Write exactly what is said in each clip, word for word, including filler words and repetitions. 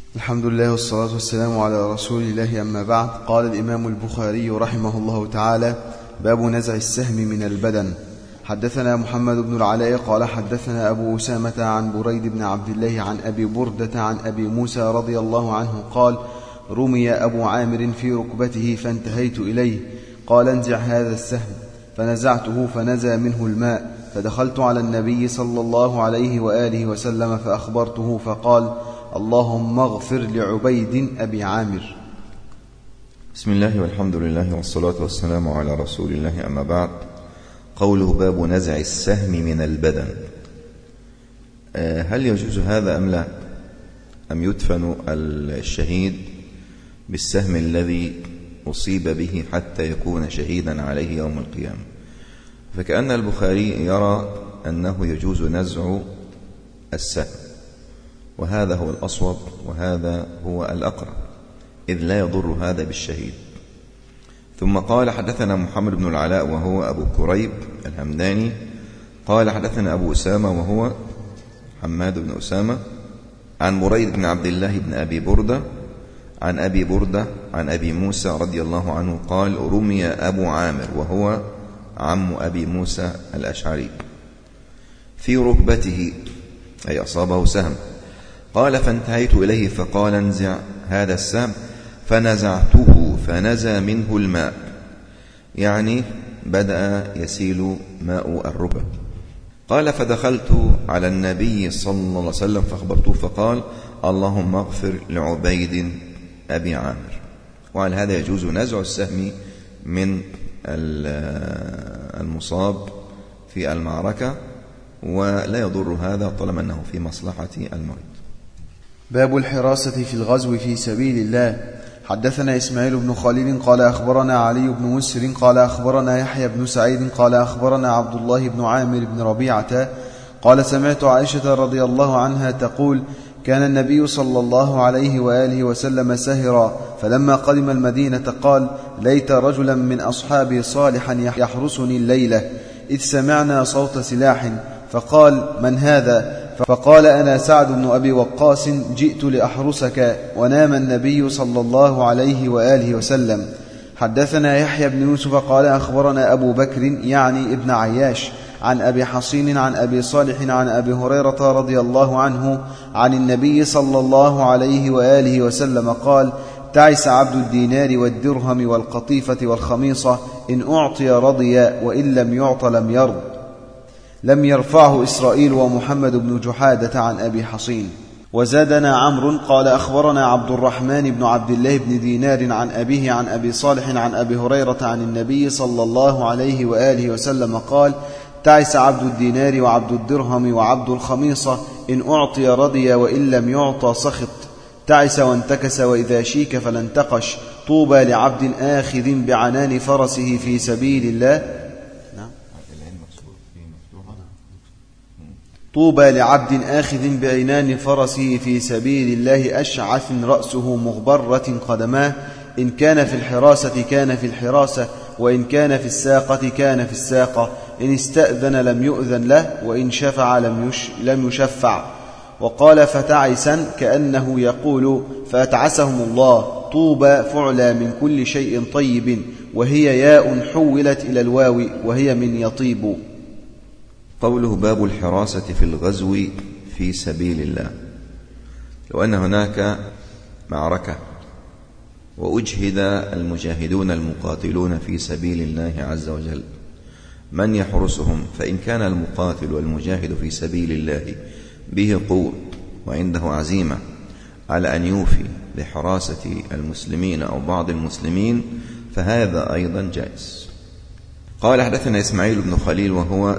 الحمد لله والصلاة والسلام على رسول الله، أما بعد. قال الإمام البخاري رحمه الله تعالى: باب نزع السهم من البدن. حدثنا محمد بن العلاء قال حدثنا أبو أسامة عن بريد بن عبد الله عن أبي بردة عن أبي موسى رضي الله عنه قال: رمي أبو عامر في ركبته فانتهيت إليه، قال: انزع هذا السهم، فنزعته فنزى منه الماء، فدخلت على النبي صلى الله عليه وآله وسلم فأخبرته فقال: اللهم اغفر لعبيد أبي عامر. بسم الله والحمد لله والصلاة والسلام على رسول الله، أما بعد. قوله باب نزع السهم من البدن، هل يجوز هذا أم لا؟ أم يدفن الشهيد بالسهم الذي أصيب به حتى يكون شهيدا عليه يوم القيامة؟ فكأن البخاري يرى أنه يجوز نزع السهم، وهذا هو الأصوب وهذا هو الأقرب، إذ لا يضر هذا بالشهيد. ثم قال: حدثنا محمد بن العلاء وهو أبو كريب الهمداني قال حدثنا أبو أسامة وهو حماد بن أسامة عن بريد بن عبد الله بن أبي بردة عن أبي بردة عن أبي موسى رضي الله عنه قال: رمي أبو عامر وهو عم أبي موسى الأشعري في ركبته، أي أصابه سهم، قال: فانتهيت إليه فقال: انزع هذا السهم، فنزعته فنزى منه الماء، يعني بدأ يسيل ماء الركبة. قال: فدخلت على النبي صلى الله عليه وسلم فأخبرته فقال: اللهم اغفر لعبيد أبي عامر. وعلى هذا يجوز نزع السهم من المصاب في المعركة، ولا يضر هذا طالما أنه في مصلحة المريض. باب الحراسة في الغزو في سبيل الله. حدثنا إسماعيل بن خليل قال أخبرنا علي بن مسر قال أخبرنا يحيى بن سعيد قال أخبرنا عبد الله بن عامر بن ربيعة قال: سمعت عائشة رضي الله عنها تقول: كان النبي صلى الله عليه وآله وسلم سهرا، فلما قدم المدينة قال: ليت رجلا من أصحابي صالحا يحرسني الليلة، إذ سمعنا صوت سلاح، فقال: من هذا؟ فقال: أنا سعد بن أبي وقاص، جئت لأحرسك. ونام النبي صلى الله عليه وآله وسلم. حدثنا يحيى بن يوسف قال أخبرنا أبو بكر يعني ابن عياش عن أبي حصين عن أبي صالح عن أبي هريرة رضي الله عنه عن النبي صلى الله عليه وآله وسلم قال: تعس عبد الدينار والدرهم والقطيفة والخميصة، إن أعطي رضي وإن لم يعط لم يرض. لم يرفعه إسرائيل ومحمد بن جحادة عن أبي حصين. وزادنا عمرو قال أخبرنا عبد الرحمن بن عبد الله بن دينار عن أبيه عن أبي صالح عن أبي هريرة عن النبي صلى الله عليه وآله وسلم قال: تعس عبد الدينار وعبد الدرهم وعبد الخميصة، إن أعطي رضي وإن لم يعطى سخط. تعس وانتكس وإذا شيك فلا انتقش. طوبى لعبد آخذ بعنان فرسه في سبيل الله. طوبى لعبد آخذ بعنان فرسه في سبيل الله، أشعث رأسه مغبرة قدماه، إن كان في الحراسة كان في الحراسة، وإن كان في الساقة كان في الساقة، إن استأذن لم يؤذن له، وإن شفع لم, يش لم يشفع. وقال: فتعسا، كأنه يقول فأتعسهم الله. طوبى فعلى من كل شيء طيب، وهي ياء حولت إلى الواو، وهي من يطيب. قوله باب الحراسة في الغزو في سبيل الله. لو أن هناك معركة وأجهد المجاهدون المقاتلون في سبيل الله عز وجل، من يحرسهم؟ فإن كان المقاتل والمجاهد في سبيل الله به قوة وعنده عزيمة على أن يوفي بحراسة المسلمين أو بعض المسلمين، فهذا أيضا جائز. قال: حدثنا إسماعيل بن خليل وهو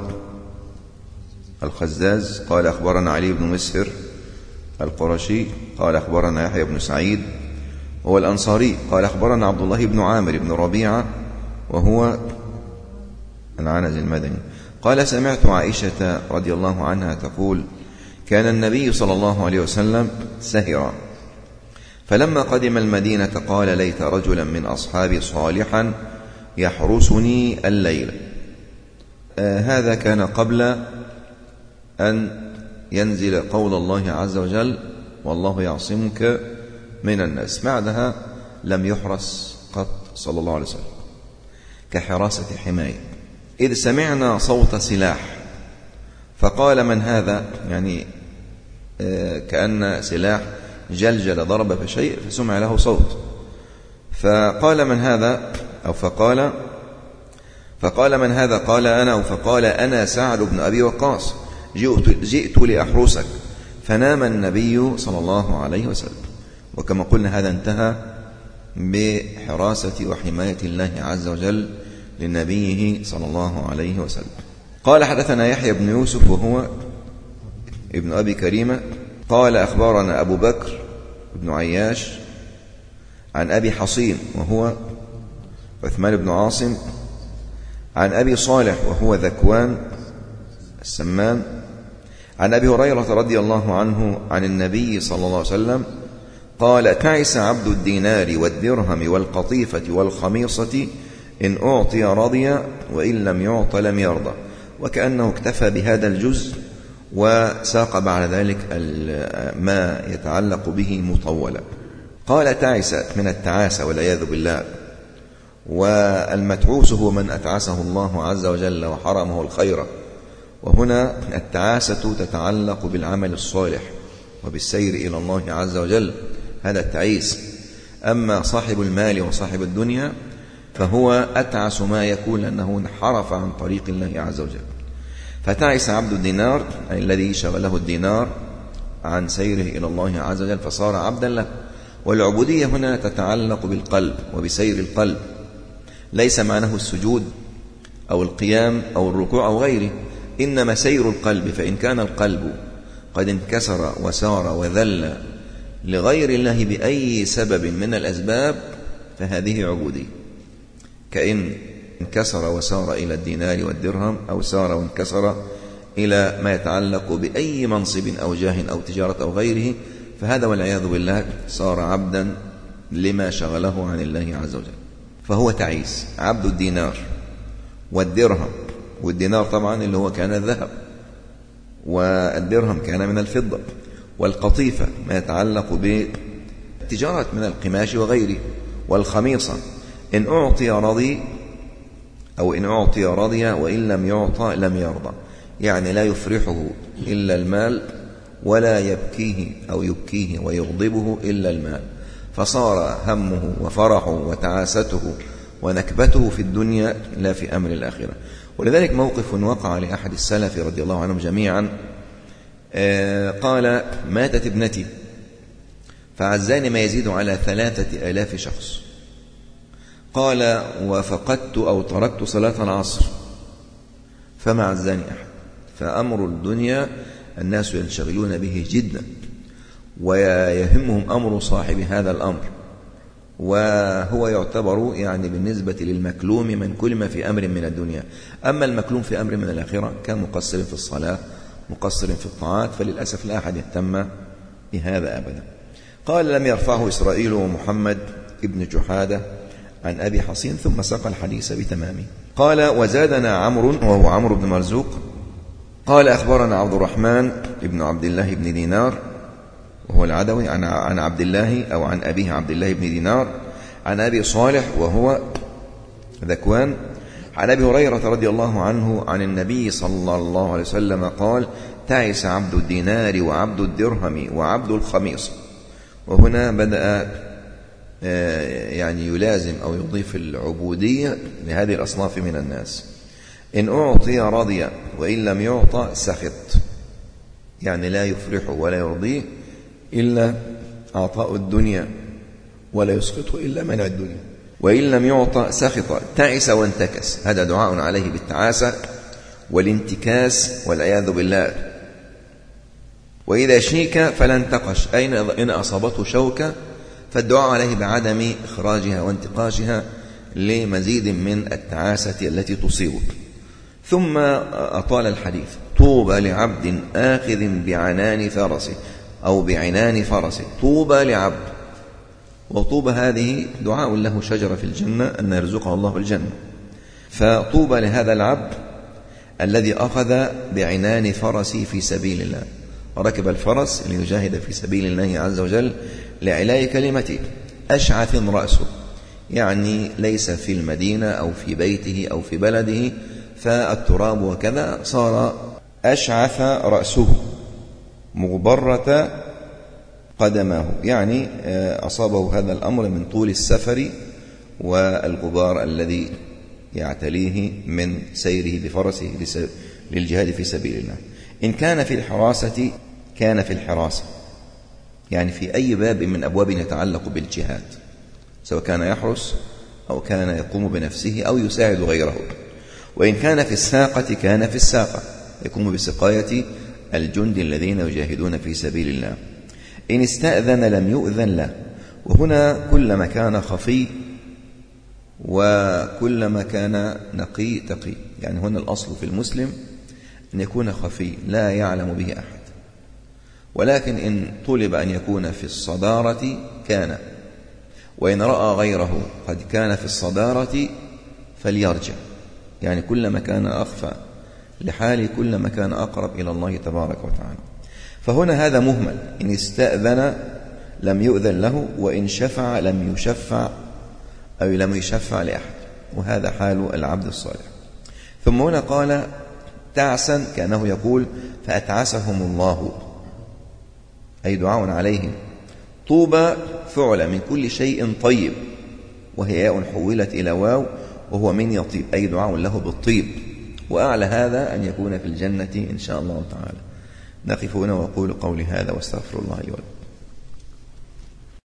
الخزاز قال أخبرنا علي بن مسهر القرشي قال أخبرنا يحيى بن سعيد وهو الأنصاري قال أخبرنا عبد الله بن عامر بن ربيعة وهو العنز المدني قال: سمعت عائشة رضي الله عنها تقول: كان النبي صلى الله عليه وسلم سهرا، فلما قدم المدينة قال: ليت رجلا من أصحابي صالحا يحرسني الليلة. آه هذا كان قبل أن ينزل قول الله عز وجل: والله يعصمك من الناس. بعدها لم يحرس قط صلى الله عليه وسلم كحراسة حماية. إذ سمعنا صوت سلاح فقال من هذا، يعني كأن سلاح جلجل ضرب في شيء فسمع له صوت، فقال من هذا أو فقال فقال من هذا؟ قال أنا، أو فقال أنا سعد بن أبي وقاص جئت, جئت لأحرسك. فنام النبي صلى الله عليه وسلم. وكما قلنا هذا انتهى بحراسة وحماية الله عز وجل لنبيه صلى الله عليه وسلم. قال حدثنا يحيى بن يوسف وهو ابن أبي كريمة قال أخبرنا أبو بكر بن عياش عن أبي حصين وهو عثمان بن عاصم عن أبي صالح وهو ذكوان السمان عن أبي هريرة رضي الله عنه عن النبي صلى الله عليه وسلم قال تعس عبد الدينار والدرهم والقطيفة والخميصة إن أعطي رضي وإن لم يعط لم يرضى. وكأنه اكتفى بهذا الجزء وساق بعد ذلك ما يتعلق به مطولا. قال تعس من التعاسة والعياذ بالله، والمتعوس هو من أتعسه الله عز وجل وحرمه الخير. وهنا التعاسة تتعلق بالعمل الصالح وبالسير إلى الله عز وجل، هذا التعيس. أما صاحب المال وصاحب الدنيا فهو أتعس ما يكون أنه انحرف عن طريق الله عز وجل. فتعس عبد الدينار أي الذي شغله الدينار عن سيره إلى الله عز وجل فصار عبدا له. والعبودية هنا تتعلق بالقلب وبسير القلب، ليس معناه السجود أو القيام أو الركوع أو غيره، إنما سير القلب. فإن كان القلب قد انكسر وسار وذل لغير الله بأي سبب من الأسباب فهذه عبودية، كأن انكسر وسار إلى الدينار والدرهم، أو سار وانكسر إلى ما يتعلق بأي منصب أو جاه أو تجارة أو غيره، فهذا والعياذ بالله صار عبدا لما شغله عن الله عز وجل. فهو تعيس عبد الدينار والدرهم، والدينار طبعا اللي هو كان الذهب، والدرهم كان من الفضة، والقطيفة ما يتعلق بالتجارة من القماش وغيره، والخميصة إن أعطي رضي أو إن أعطي رضي وإن لم يعطى لم يرضى، يعني لا يفرحه إلا المال ولا يبكيه أو يبكيه ويغضبه إلا المال، فصار همه وفرحه وتعاسته ونكبته في الدنيا لا في أمر الآخرة. ولذلك موقف وقع لأحد السلف رضي الله عنهم جميعا، قال ماتت ابنتي فعزاني ما يزيد على ثلاثة آلاف شخص، قال وفقدت أو تركت صلاة العصر فما عزاني أحد. فأمر الدنيا الناس ينشغلون به جدا ويهمهم أمر صاحب هذا الأمر، وهو يعتبر يعني بالنسبة للمكلوم من كل ما في أمر من الدنيا. أما المكلوم في أمر من الآخرة كان مقصر في الصلاة مقصر في الطاعات، فللأسف لا أحد يهتم بهذا أبدا. قال لم يرفعه إسرائيل ومحمد ابن جحادة عن أبي حصين، ثم ساق الحديث بتمامه. قال وزادنا عمرو وهو عمرو بن مرزوق قال أخبرنا عبد الرحمن ابن عبد الله بن دينار وهو العدوي عن عبد الله أو عن أبيه عبد الله بن دينار عن أبي صالح وهو ذكوان عن أبي هريرة رضي الله عنه عن النبي صلى الله عليه وسلم قال تعس عبد الدينار وعبد الدرهم وعبد الخميص. وهنا بدأ يعني يلازم أو يضيف العبودية لهذه الأصناف من الناس. إن أعطي رضي وإن لم يعطى سخط، يعني لا يفرح ولا يرضيه إلا أعطاء الدنيا ولا يسخطه إلا منع الدنيا. وإن لم يعطى سخط تعس وانتكس، هذا دعاء عليه بالتعاسة والانتكاس والعياذ بالله. وإذا شيك فلا انتقش، أين إن أصابته شوكة فالدعاء عليه بعدم إخراجها وانتقاشها لمزيد من التعاسة التي تصيبه. ثم أطال الحديث طوبى لعبد آخذ بعنان فرسه أو بعنان فرسه، طوبى لعبد. وطوبى هذه دعاء له شجرة في الجنة أن يرزقه الله الجنة، فطوبى لهذا العبد الذي أخذ بعنان فرسه في سبيل الله. ركب الفرس ليجاهد في سبيل الله عز وجل لعلاء كلمته. أشعث رأسه يعني ليس في المدينة أو في بيته أو في بلده فالتراب وكذا، صار أشعث رأسه مغبرة قدماه، يعني أصابه هذا الأمر من طول السفر والغبار الذي يعتليه من سيره بفرسه للجهاد في سبيل الله. إن كان في الحراسة كان في الحراسة، يعني في أي باب من أبواب يتعلق بالجهاد، سواء كان يحرس أو كان يقوم بنفسه أو يساعد غيره. وإن كان في الساقة كان في الساقة، يقوم بسقاية الجند الذين يجاهدون في سبيل الله. إن استأذن لم يؤذن له، وهنا كلما كان خفي وكلما كان نقي تقي، يعني هنا الأصل في المسلم أن يكون خفي لا يعلم به أحد، ولكن إن طلب أن يكون في الصدارة كان، وإن رأى غيره قد كان في الصدارة فليرجع، يعني كلما كان أخفى لحاله كلما كان أقرب إلى الله تبارك وتعالى. فهنا هذا مهمل، إن استأذن لم يؤذن له، وإن شفع لم يشفع أو لم يشفع لأحد، وهذا حال العبد الصالح. ثم هنا قال تعسا، كأنه يقول فأتعسهم الله، أي دعاء عليهم. طوبى فعل من كل شيء طيب، وهي ياء حولت إلى واو، وهو من يطيب، أي دعاء له بالطيب، وأعلى هذا أن يكون في الجنة إن شاء الله تعالى. نقف هنا وأقول قولي هذا واستغفر الله لي ولكم.